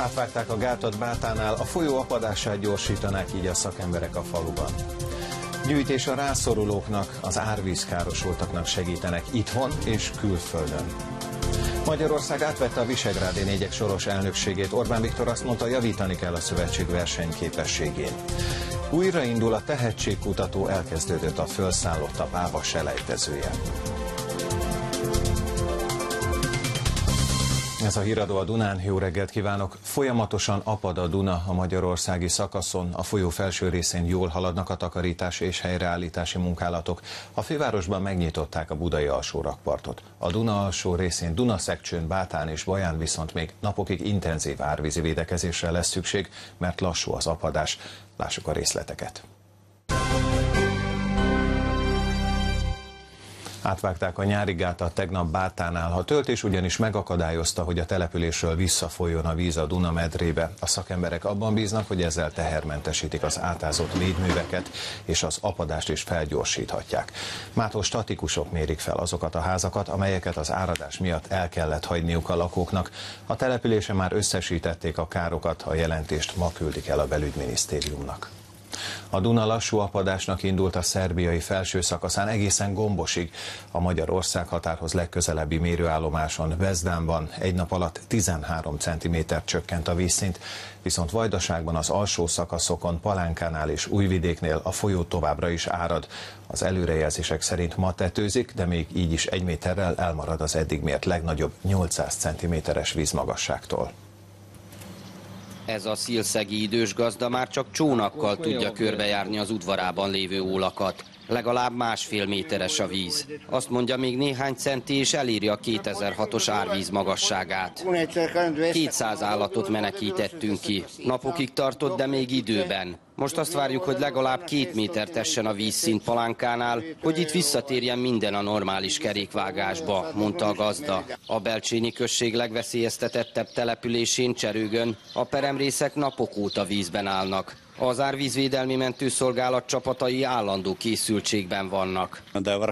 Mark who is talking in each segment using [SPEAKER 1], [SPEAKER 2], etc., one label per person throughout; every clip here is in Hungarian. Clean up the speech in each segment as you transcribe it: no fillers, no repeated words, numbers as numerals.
[SPEAKER 1] Átvágták a gátat Bátánál, a folyó apadását gyorsítanák így a szakemberek a faluban. Gyűjtés a rászorulóknak, az árvízkárosultaknak segítenek itthon és külföldön. Magyarország átvette a Visegrádi négyek soros elnökségét. Orbán Viktor azt mondta, javítani kell a szövetség versenyképességén. Újraindul a tehetségkutató, elkezdődött a fölszállott a Páva selejtezője. Ez a híradó a Dunán, jó reggelt kívánok! Folyamatosan apad a Duna a magyarországi szakaszon, a folyó felső részén jól haladnak a takarítás és helyreállítási munkálatok. A fővárosban megnyitották a budai alsórakpartot. A Duna alsó részén Dunaszekcsőn, Bátán és Baján viszont még napokig intenzív árvízi védekezésre lesz szükség, mert lassú az apadás. Lássuk a részleteket. Átvágták a nyári gátat tegnap Bátánál. A töltés ugyanis megakadályozta, hogy a településről visszafolyjon a víz a Duna medrébe. A szakemberek abban bíznak, hogy ezzel tehermentesítik az átázott védműveket, és az apadást is felgyorsíthatják. Mától statikusok mérik fel azokat a házakat, amelyeket az áradás miatt el kellett hagyniuk a lakóknak. A településen már összesítették a károkat, a jelentést ma küldik el a belügyminisztériumnak. A Duna lassú apadásnak indult a szerbiai felső szakaszán egészen Gombosig. A magyar-ország határhoz legközelebbi mérőállomáson, Vezdánban egy nap alatt 13 cm-t csökkent a vízszint, viszont Vajdaságban az alsó szakaszokon, Palánkánál és Újvidéknél a folyó továbbra is árad. Az előrejelzések szerint ma tetőzik, de még így is 1 méterrel elmarad az eddig mért legnagyobb 800 cm-es vízmagasságtól.
[SPEAKER 2] Ez a szilszegi idős gazda már csak csónakkal tudja körbejárni az udvarában lévő ólakat. Legalább 1,5 méteres a víz. Azt mondja, még néhány centi és eléri a 2006-os árvíz magasságát. 200 állatot menekítettünk ki. Napokig tartott, de még időben. Most azt várjuk, hogy legalább 2 métert essen a vízszint Palánkánál, hogy itt visszatérjen minden a normális kerékvágásba, mondta a gazda. A Belcsényi község legveszélyeztetettebb településén, Cserőgön, a peremrészek napok óta vízben állnak. Az árvízvédelmi mentőszolgálat csapatai állandó készültségben vannak.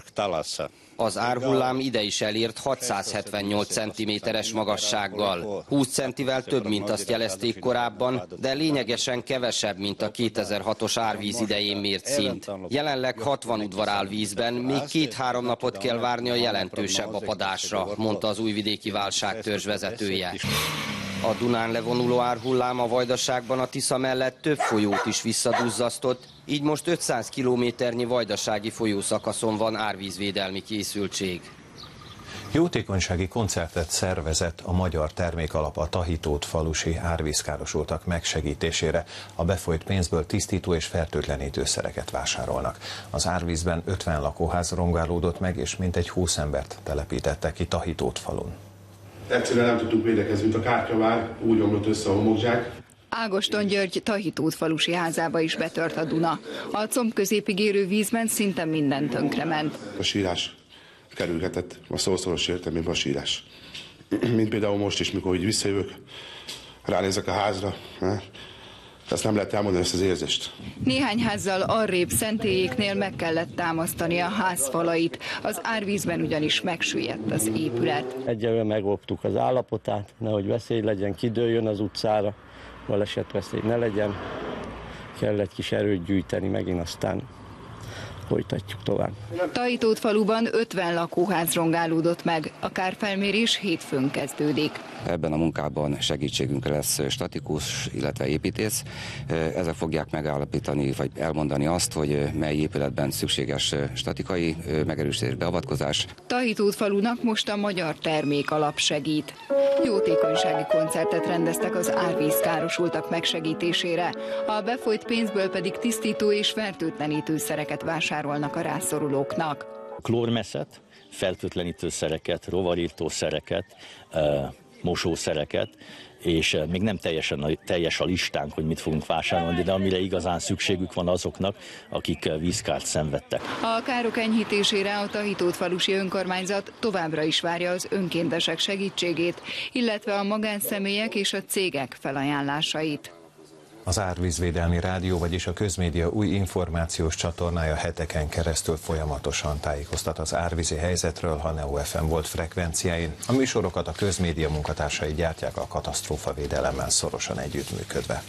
[SPEAKER 2] Az árhullám ide is elért 678 cm-es magassággal. 20 centivel több, mint azt jelezték korábban, de lényegesen kevesebb, mint a 2006-os árvíz idején mért szint. Jelenleg 60 udvar áll vízben, még 2-3 napot kell várni a jelentősebb apadásra, mondta az újvidéki válságtörzs vezetője. A Dunán levonuló árhullám a Vajdaságban a Tisza mellett több folyót is visszaduzzasztott, így most 500 kilométernyi vajdasági folyószakaszon van árvízvédelmi készültség.
[SPEAKER 1] Jótékonysági koncertet szervezett a Magyar Termékalap a Tahitót falusi árvízkárosultak megsegítésére. A befolyt pénzből tisztító és fertőtlenítőszereket vásárolnak. Az árvízben 50 lakóház rongálódott meg, és mintegy 20 embert telepítettek ki Tahitót falun.
[SPEAKER 3] Egyszerűen nem tudtunk védekezni, mint a kártyavár, úgy omlott össze a homokzsák.
[SPEAKER 4] Ágoston György Tahitót falusi házába is betört a Duna. A comb középig érő vízben szinte minden tönkrement.
[SPEAKER 3] A sírás kerülgetett, a szószoros értelmében a sírás. Mint például most is, mikor így visszajövök, ránézek a házra, ezt nem lehet elmondani, ezt az érzést.
[SPEAKER 4] Néhány házzal arrébb Szentélyéknél meg kellett támasztani a házfalait. Az árvízben ugyanis megsüllyedt az épület.
[SPEAKER 5] Egyelőre megóvtuk az állapotát, nehogy veszély legyen, kidőljön az utcára, balesetveszély ne legyen. Kell egy kis erőt gyűjteni megint, aztán folytatjuk tovább.
[SPEAKER 4] Tahitót faluban 50 lakóház rongálódott meg. A kárfelmérés hétfőn kezdődik.
[SPEAKER 6] Ebben a munkában segítségünkre lesz statikus, illetve építész. Ezek fogják megállapítani, vagy elmondani azt, hogy mely épületben szükséges statikai megerősítés, beavatkozás.
[SPEAKER 4] Tahitót falunak most a Magyar Termékalap segít. Jótékonysági koncertet rendeztek az árvízkárosultak megsegítésére. A befolyt pénzből pedig tisztító és fertőtlenítőszereket vásárolnak a rászorulóknak.
[SPEAKER 7] Klórmeszet, fertőtlenítőszereket, rovarírtószereket, mosószereket, és még nem teljes a listánk, hogy mit fogunk vásárolni, de amire igazán szükségük van azoknak, akik vízkárt szenvedtek.
[SPEAKER 4] A károk enyhítésére a Tahitót falusi önkormányzat továbbra is várja az önkéntesek segítségét, illetve a magánszemélyek és a cégek felajánlásait.
[SPEAKER 1] Az Árvízvédelmi Rádió, vagyis a Közmédia új információs csatornája heteken keresztül folyamatosan tájékoztat az árvízi helyzetről, ha Neo FM volt frekvenciáin. A műsorokat a Közmédia munkatársai gyártják a katasztrófavédelemmel szorosan együttműködve.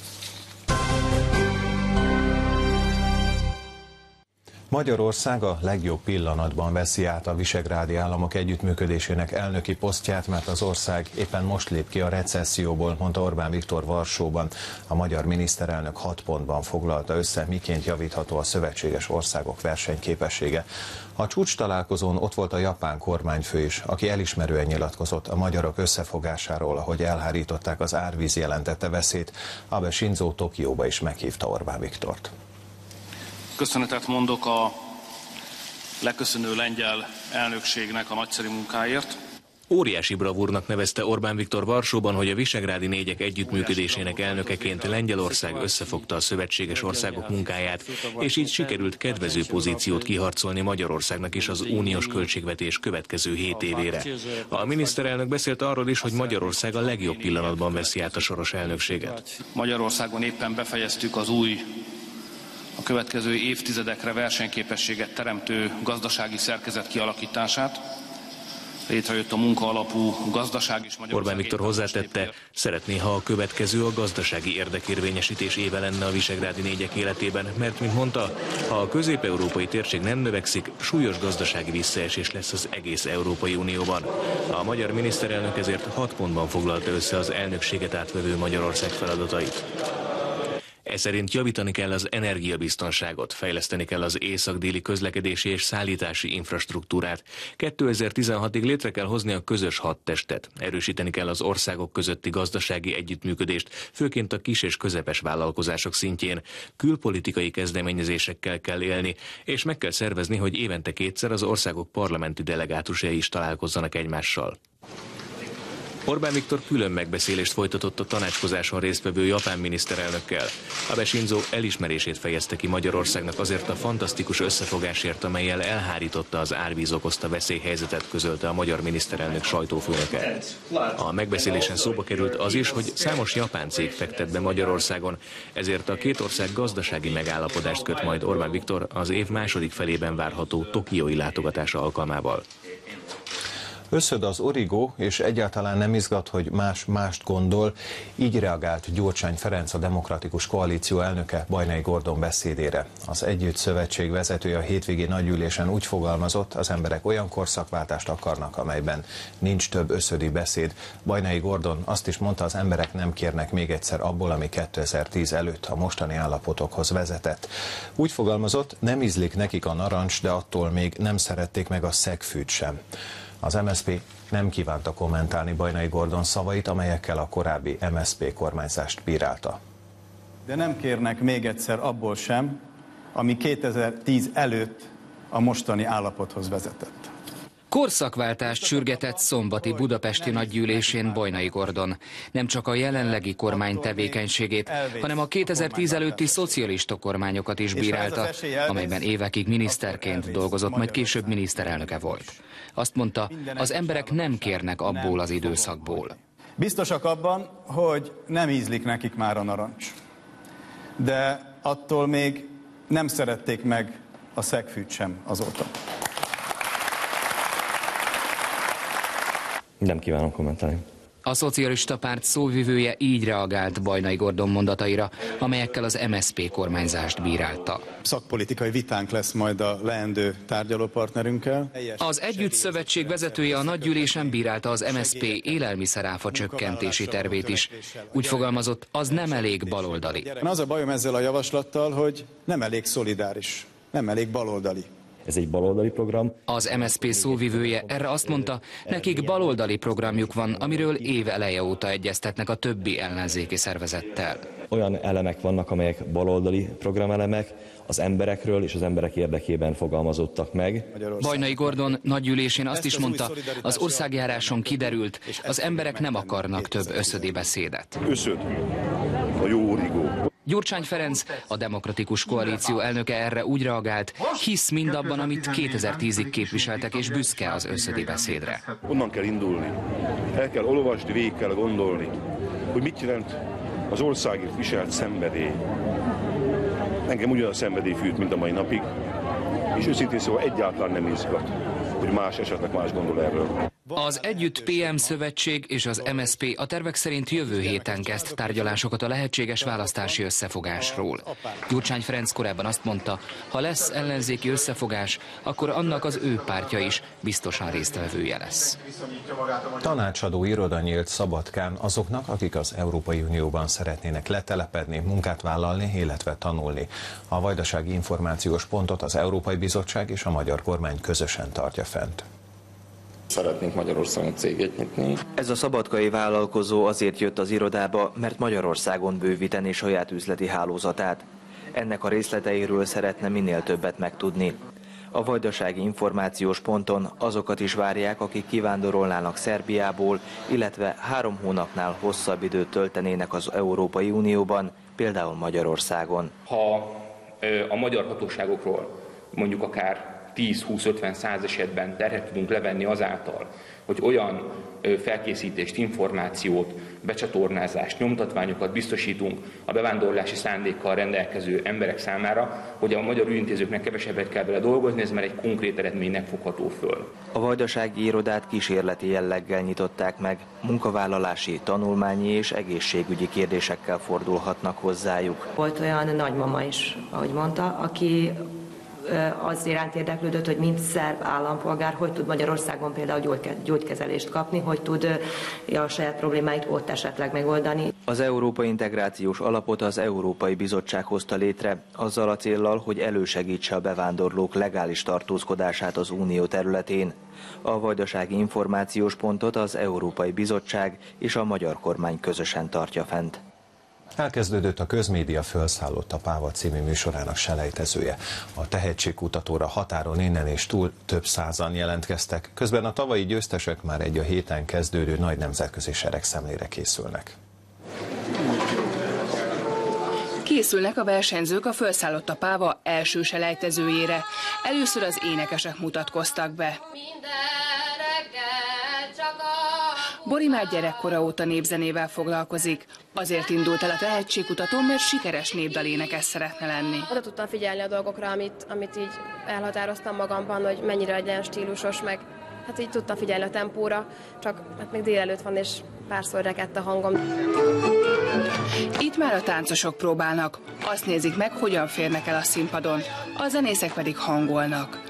[SPEAKER 1] Magyarország a legjobb pillanatban veszi át a visegrádi államok együttműködésének elnöki posztját, mert az ország éppen most lép ki a recesszióból, mondta Orbán Viktor Varsóban. A magyar miniszterelnök 6 pontban foglalta össze, miként javítható a szövetséges országok versenyképessége. A csúcs találkozón ott volt a japán kormányfő is, aki elismerően nyilatkozott a magyarok összefogásáról, ahogy elhárították az árvíz jelentette veszélyt. Abe Shinzo Tokióba is meghívta Orbán Viktort.
[SPEAKER 8] Köszönetet mondok a leköszönő lengyel elnökségnek a nagyszerű munkáért.
[SPEAKER 9] Óriási bravúrnak nevezte Orbán Viktor Varsóban, hogy a visegrádi négyek együttműködésének elnökeként Lengyelország összefogta a szövetséges országok munkáját, és így sikerült kedvező pozíciót kiharcolni Magyarországnak is az uniós költségvetés következő 7 évére. A miniszterelnök beszélt arról is, hogy Magyarország a legjobb pillanatban veszi át a soros elnökséget.
[SPEAKER 8] Magyarországon éppen befejeztük az új, a következő évtizedekre versenyképességet teremtő gazdasági szerkezet kialakítását. Létrejött a munkaalapú gazdaság is.
[SPEAKER 9] Orbán Viktor hozzátette, szeretné, ha a következő a gazdasági érdekérvényesítés éve lenne a visegrádi négyek életében, mert, mint mondta, ha a közép-európai térség nem növekszik, súlyos gazdasági visszaesés lesz az egész Európai Unióban. A magyar miniszterelnök ezért 6 pontban foglalta össze az elnökséget átvevő Magyarország feladatait. Ez szerint javítani kell az energiabiztonságot, fejleszteni kell az észak-déli közlekedési és szállítási infrastruktúrát. 2016-ig létre kell hozni a közös hadtestet, erősíteni kell az országok közötti gazdasági együttműködést, főként a kis és közepes vállalkozások szintjén. Külpolitikai kezdeményezésekkel kell élni, és meg kell szervezni, hogy évente 2-szer az országok parlamenti delegátusai is találkozzanak egymással. Orbán Viktor külön megbeszélést folytatott a tanácskozáson résztvevő japán miniszterelnökkel. Abe Shinzo elismerését fejezte ki Magyarországnak azért a fantasztikus összefogásért, amellyel elhárította az árvíz okozta veszélyhelyzetet, közölte a magyar miniszterelnök sajtófőnöke. A megbeszélésen szóba került az is, hogy számos japán cég fektet be Magyarországon, ezért a két ország gazdasági megállapodást köt majd Orbán Viktor az év második felében várható tokiói látogatása alkalmával.
[SPEAKER 1] Összöd az origó, és egyáltalán nem izgat, hogy mást gondol. Így reagált Gyurcsány Ferenc, a Demokratikus Koalíció elnöke Bajnai Gordon beszédére. Az Együtt Szövetség vezetője a hétvégi nagygyűlésen úgy fogalmazott, az emberek olyan korszakváltást akarnak, amelyben nincs több összödi beszéd. Bajnai Gordon azt is mondta, az emberek nem kérnek még egyszer abból, ami 2010 előtt a mostani állapotokhoz vezetett. Úgy fogalmazott, nem ízlik nekik a narancs, de attól még nem szerették meg a szegfűt sem. Az MSZP nem kívánta kommentálni Bajnai Gordon szavait, amelyekkel a korábbi MSZP kormányzást bírálta.
[SPEAKER 10] De nem kérnek még egyszer abból sem, ami 2010 előtt a mostani állapothoz vezetett.
[SPEAKER 11] Korszakváltást sürgetett szombati budapesti nagygyűlésén Bajnai Gordon. Nem csak a jelenlegi kormány tevékenységét, hanem a 2010 előtti szocialista kormányokat is bírálta, amelyben évekig miniszterként dolgozott, majd később miniszterelnöke volt. Azt mondta, az emberek nem kérnek abból az időszakból.
[SPEAKER 10] Biztosak abban, hogy nem ízlik nekik már a narancs. De attól még nem szerették meg a szegfűt sem azóta.
[SPEAKER 12] Nem kívánom kommentálni.
[SPEAKER 11] A szocialista párt szóvivője így reagált Bajnai Gordon mondataira, amelyekkel az MSZP kormányzást bírálta.
[SPEAKER 10] Szakpolitikai vitánk lesz majd a leendő tárgyalópartnerünkkel.
[SPEAKER 11] Az Együtt Szövetség vezetője a nagygyűlésen bírálta az MSZP élelmiszeráfa csökkentési tervét is. Úgy fogalmazott, az nem elég baloldali.
[SPEAKER 10] Az a bajom ezzel a javaslattal, hogy nem elég szolidáris, nem elég baloldali.
[SPEAKER 12] Ez egy baloldali program.
[SPEAKER 11] Az MSZP szóvivője erre azt mondta, nekik baloldali programjuk van, amiről év eleje óta egyeztetnek a többi ellenzéki szervezettel.
[SPEAKER 12] Olyan elemek vannak, amelyek baloldali programelemek, az emberekről és az emberek érdekében fogalmazottak meg.
[SPEAKER 11] Bajnai Gordon nagygyűlésén azt is mondta, az országjáráson kiderült, az emberek nem akarnak több összödi beszédet.
[SPEAKER 13] Összöd, a jó origó.
[SPEAKER 11] Gyurcsány Ferenc, a Demokratikus Koalíció elnöke erre úgy reagált, hisz mindabban, amit 2010-ig képviseltek, és büszke az összödi beszédre.
[SPEAKER 13] Onnan kell indulni. El kell olvasni, végig kell gondolni, hogy mit jelent az országért viselt szenvedély. Engem ugyanaz szenvedély fűt, mint a mai napig, és őszintén szóval egyáltalán nem izgat, hogy más esetleg más gondol erről.
[SPEAKER 11] Az Együtt PM szövetség és az MSZP a tervek szerint jövő héten kezd tárgyalásokat a lehetséges választási összefogásról. Gyurcsány Ferenc korábban azt mondta, ha lesz ellenzéki összefogás, akkor annak az ő pártja is biztosan résztvevője lesz.
[SPEAKER 1] Tanácsadó iroda nyílt Szabadkán azoknak, akik az Európai Unióban szeretnének letelepedni, munkát vállalni, illetve tanulni. A vajdasági információs pontot az Európai Bizottság és a magyar kormány közösen tartja fent.
[SPEAKER 14] Szeretnénk Magyarországon céget nyitni.
[SPEAKER 15] Ez a szabadkai vállalkozó azért jött az irodába, mert Magyarországon bővíteni saját üzleti hálózatát. Ennek a részleteiről szeretne minél többet megtudni. A vajdasági információs ponton azokat is várják, akik kivándorolnának Szerbiából, illetve 3 hónapnál hosszabb időt töltenének az Európai Unióban, például Magyarországon.
[SPEAKER 16] Ha a magyar hatóságokról mondjuk akár 10-20-50-100 esetben terhet tudunk levenni azáltal, hogy olyan felkészítést, információt, becsatornázást, nyomtatványokat biztosítunk a bevándorlási szándékkal rendelkező emberek számára, hogy a magyar ügyintézőknek kevesebbet kell vele dolgozni, ez már egy konkrét eredménynek fogható föl.
[SPEAKER 15] A vajdasági irodát kísérleti jelleggel nyitották meg, munkavállalási, tanulmányi és egészségügyi kérdésekkel fordulhatnak hozzájuk.
[SPEAKER 17] Volt olyan nagymama is, ahogy mondta, aki az iránt érdeklődött, hogy mint szerb állampolgár, hogy tud Magyarországon például gyógykezelést kapni, hogy tud a saját problémáit ott esetleg megoldani.
[SPEAKER 15] Az Európai Integrációs Alapot az Európai Bizottság hozta létre, azzal a céllal, hogy elősegítse a bevándorlók legális tartózkodását az Unió területén. A vajdasági információs pontot az Európai Bizottság és a magyar kormány közösen tartja fent.
[SPEAKER 1] Elkezdődött a Közmédia Fölszállott a Páva című műsorának selejtezője. A tehetségkutatóra határon innen és túl több százan jelentkeztek, közben a tavalyi győztesek már egy a héten kezdődő nagy nemzetközi seregszemlére készülnek.
[SPEAKER 18] Készülnek a versenyzők a Fölszállott a Páva első selejtezőjére. Először az énekesek mutatkoztak be. Bori már gyerekkora óta népzenével foglalkozik. Azért indult el a tehetségkutató, mert sikeres népdalénekes szeretne lenni.
[SPEAKER 19] Oda tudtam figyelni a dolgokra, amit így elhatároztam magamban, hogy mennyire legyen stílusos, meg hát így tudtam figyelni a tempóra, csak hát még délelőtt van, és párszor rekedt a hangom.
[SPEAKER 18] Itt már a táncosok próbálnak. Azt nézik meg, hogyan férnek el a színpadon. A zenészek pedig hangolnak.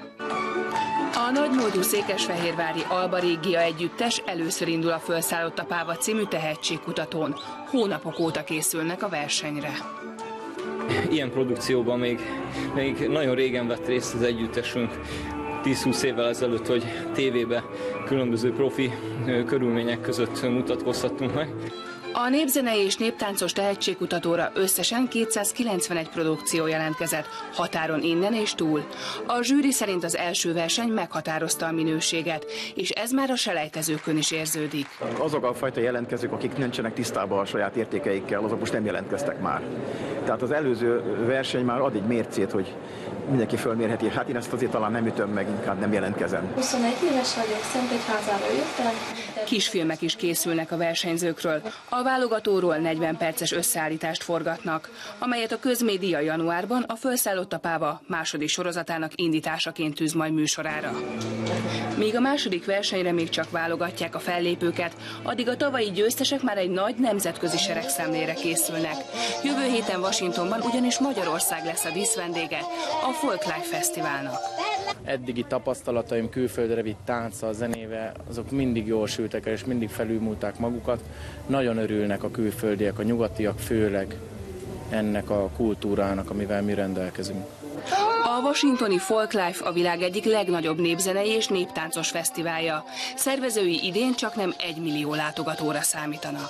[SPEAKER 18] A nagymódú székesfehérvári Alba Régia együttes először indul a Fölszállott a Páva című tehetségkutatón. Hónapok óta készülnek a versenyre.
[SPEAKER 20] Ilyen produkcióban még nagyon régen vett részt az együttesünk, 10-20 évvel ezelőtt, hogy tévébe különböző profi körülmények között mutatkozhattunk meg.
[SPEAKER 18] A népzenei és néptáncos tehetségkutatóra összesen 291 produkció jelentkezett, határon innen és túl. A zsűri szerint az első verseny meghatározta a minőséget, és ez már a selejtezőkön is érződik.
[SPEAKER 21] Azok a fajta jelentkezők, akik nincsenek tisztában a saját értékeikkel, azok most nem jelentkeztek már. Tehát az előző verseny már ad egy mércét, hogy mindenki fölmérheti. Hát én ezt azért talán nem ütöm meg, inkább nem jelentkezem.
[SPEAKER 22] 21 éves vagyok, Szentegyházáról jöttem.
[SPEAKER 18] Kisfilmek is készülnek a versenyzőkről. A válogatóról 40 perces összeállítást forgatnak, amelyet a Közmédia januárban a Fölszállott a Páva második sorozatának indításaként tűz majd műsorára. Míg a második versenyre még csak válogatják a fellépőket, addig a tavalyi győztesek már egy nagy nemzetközi seregszemlére készülnek. Jövő héten Washingtonban ugyanis Magyarország lesz a díszvendége a Folklife Fesztiválnak.
[SPEAKER 23] Eddigi tapasztalataim külföldre vitt tánccal, zenével, azok mindig jól sültek el, és mindig felülmúlták magukat. Nagyon örülnek a külföldiek, a nyugatiak főleg ennek a kultúrának, amivel mi rendelkezünk.
[SPEAKER 18] A washingtoni Folklife a világ egyik legnagyobb népzenei és néptáncos fesztiválja. Szervezői idén csaknem 1 millió látogatóra számítanak.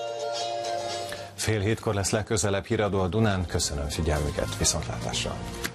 [SPEAKER 1] 6:30 lesz legközelebb híradó a Dunán. Köszönöm figyelmüket, viszontlátásra!